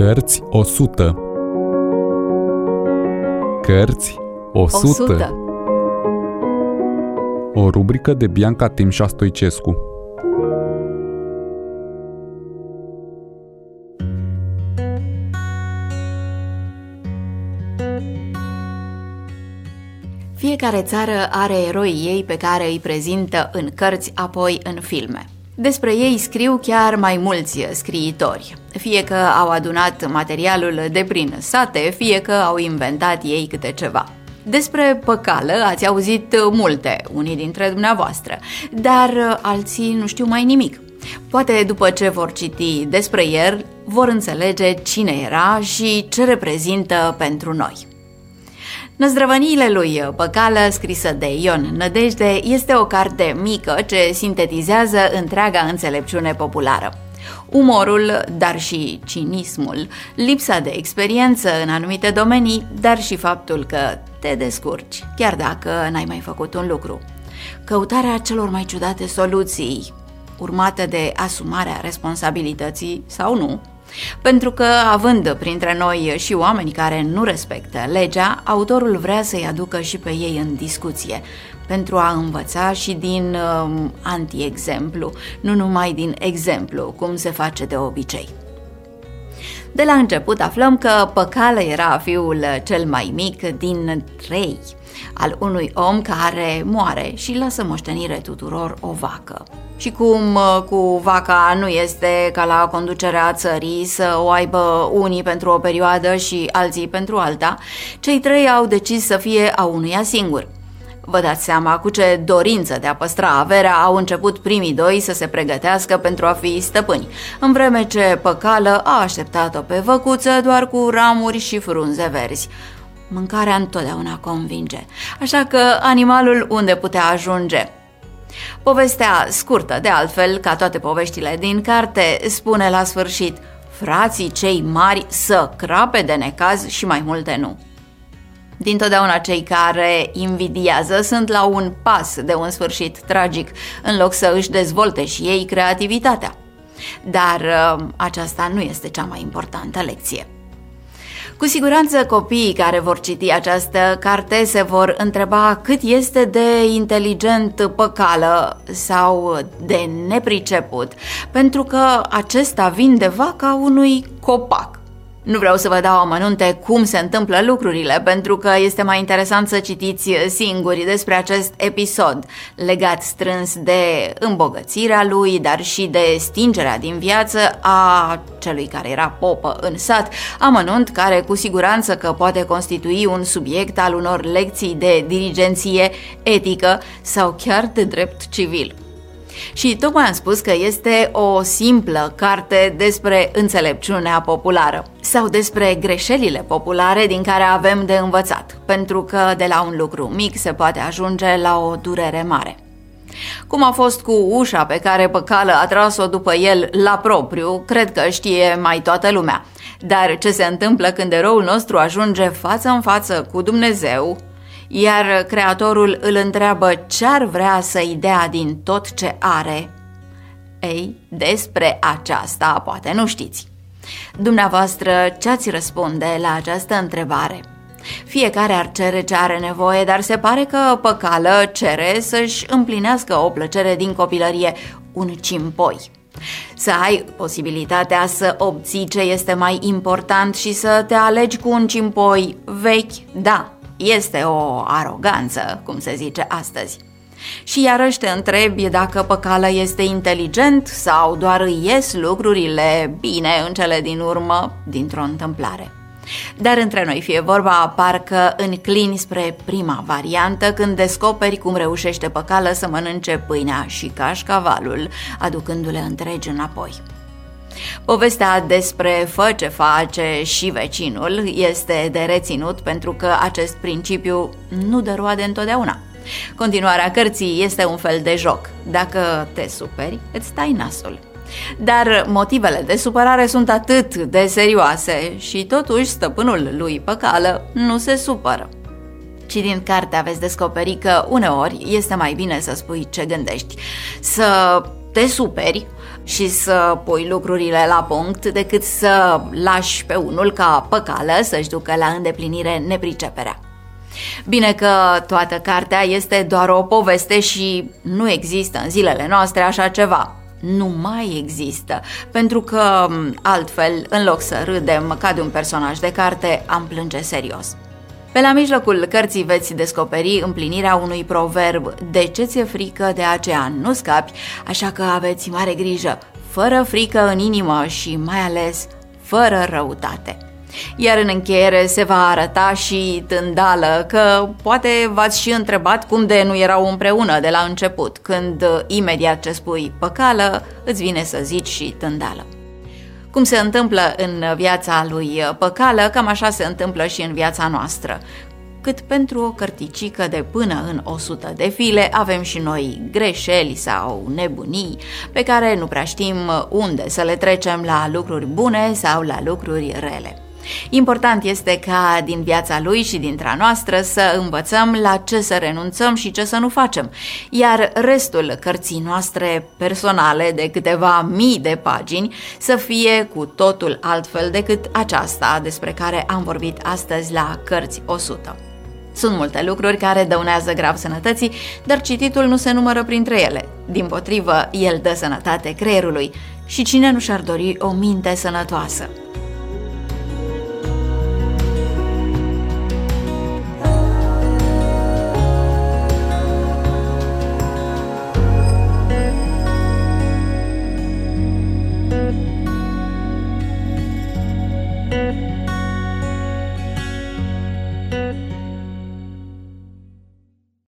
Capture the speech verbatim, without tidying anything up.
Cărți o sută. Cărți o sută. O rubrică de Bianca Timșa Stoicescu. Fiecare țară are eroii ei pe care îi prezintă în cărți, apoi în filme. Despre ei scriu chiar mai mulți scriitori, fie că au adunat materialul de prin sate, fie că au inventat ei câte ceva. Despre Păcală ați auzit multe, unii dintre dumneavoastră, dar alții nu știu mai nimic. Poate după ce vor citi despre el, vor înțelege cine era și ce reprezintă pentru noi. Năzdrăvăniile lui Păcală, scrisă de Ion Nădejde, este o carte mică ce sintetizează întreaga înțelepciune populară. Umorul, dar și cinismul, lipsa de experiență în anumite domenii, dar și faptul că te descurci, chiar dacă n-ai mai făcut un lucru. Căutarea celor mai ciudate soluții, urmată de asumarea responsabilității sau nu, pentru că, având printre noi și oameni care nu respectă legea, autorul vrea să-i aducă și pe ei în discuție, pentru a învăța și din uh, anti-exemplu, nu numai din exemplu, cum se face de obicei. De la început aflăm că Păcală era fiul cel mai mic din trei, al unui om care moare și lasă moștenire tuturor o vacă. Și cum cu vaca nu este ca la conducerea țării să o aibă unii pentru o perioadă și alții pentru alta, cei trei au decis să fie a unuia singur. Vă dați seama cu ce dorință de a păstra averea au început primii doi să se pregătească pentru a fi stăpâni, în vreme ce Păcală a așteptat-o pe văcuță doar cu ramuri și frunze verzi. Mâncarea întotdeauna convinge, așa că animalul unde putea ajunge? Povestea scurtă, de altfel, ca toate poveștile din carte, spune la sfârșit: frații cei mari să crape de necaz și mai multe nu. Dintotdeauna cei care invidiază sunt la un pas de un sfârșit tragic, în loc să își dezvolte și ei creativitatea. Dar aceasta nu este cea mai importantă lecție. Cu siguranță copiii care vor citi această carte se vor întreba cât este de inteligent Păcală sau de nepriceput, pentru că acesta vinde vaca unui copac. Nu vreau să vă dau amănunte cum se întâmplă lucrurile, pentru că este mai interesant să citiți singuri despre acest episod, legat strâns de îmbogățirea lui, dar și de stingerea din viață a celui care era popă în sat, amănunt care cu siguranță că poate constitui un subiect al unor lecții de dirigenție, etică sau chiar de drept civil. Și tocmai am spus că este o simplă carte despre înțelepciunea populară sau despre greșelile populare din care avem de învățat, pentru că de la un lucru mic se poate ajunge la o durere mare. Cum a fost cu ușa pe care Păcală a tras-o după el la propriu, cred că știe mai toată lumea. Dar ce se întâmplă când eroul nostru ajunge față în față cu Dumnezeu, iar Creatorul îl întreabă ce-ar vrea să-i dea din tot ce are? Ei, despre aceasta poate nu știți. Dumneavoastră, ce-ați răspunde la această întrebare? Fiecare ar cere ce are nevoie, dar se pare că Păcală cere să-și împlinească o plăcere din copilărie, un cimpoi. Să ai posibilitatea să obții ce este mai important și să te alegi cu un cimpoi vechi, da, este o aroganță, cum se zice astăzi. Și iarăși te întrebi dacă Păcală este inteligent sau doar îi ies lucrurile bine în cele din urmă dintr-o întâmplare. Dar între noi fie vorba, parcă înclini spre prima variantă când descoperi cum reușește Păcală să mănânce pâinea și cașcavalul, aducându-le întregi înapoi. Povestea despre fă ce face și vecinul este de reținut pentru că acest principiu nu dă roade întotdeauna. Continuarea cărții este un fel de joc. Dacă te superi, îți tai nasul. Dar motivele de supărare sunt atât de serioase și totuși stăpânul lui Păcală nu se supără. Citind cartea veți descoperi că uneori este mai bine să spui ce gândești, să te superi și să pui lucrurile la punct decât să lași pe unul ca păcală să-și ducă la îndeplinire nepriceperea. Bine că toată cartea este doar o poveste și nu există în zilele noastre așa ceva. Nu mai există, pentru că altfel, în loc să râdem ca de un personaj de carte, am plânge serios. Pe la mijlocul cărții veți descoperi împlinirea unui proverb: de ce ți-e frică, de aceea nu scapi, așa că aveți mare grijă, fără frică în inimă și mai ales fără răutate. Iar în încheiere se va arăta și tândală, că poate v-ați și întrebat cum de nu erau împreună de la început, când imediat ce spui păcală, îți vine să zici și tândală. Cum se întâmplă în viața lui Păcală, cam așa se întâmplă și în viața noastră. Cât pentru o cărticică de până în o sută de file avem și noi greșeli sau nebunii pe care nu prea știm unde să le trecem, la lucruri bune sau la lucruri rele. Important este ca din viața lui și dintre a noastră să învățăm la ce să renunțăm și ce să nu facem, iar restul cărții noastre personale de câteva mii de pagini să fie cu totul altfel decât aceasta despre care am vorbit astăzi la Cărți o sută. Sunt multe lucruri care dăunează grav sănătății, dar cititul nu se numără printre ele. Dimpotrivă, el dă sănătate creierului și cine nu și-ar dori o minte sănătoasă?